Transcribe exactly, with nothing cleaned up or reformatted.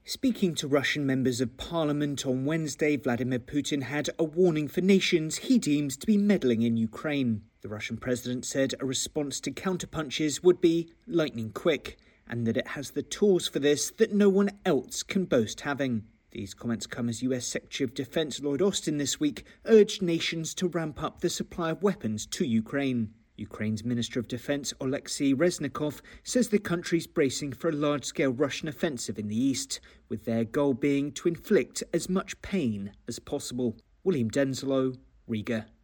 Speaking to Russian members of parliament on Wednesday, Vladimir Putin had a warning for nations he deems to be meddling in Ukraine. The Russian president said a response to counterpunches would be lightning quick, and that it has the tools for this that no one else can boast having. These comments come as U S Secretary of Defense Lloyd Austin this week urged nations to ramp up the supply of weapons to Ukraine. Ukraine's Minister of Defense Oleksiy Reznikov says the country's bracing for a large-scale Russian offensive in the east, with their goal being to inflict as much pain as possible. William Denslow, Riga.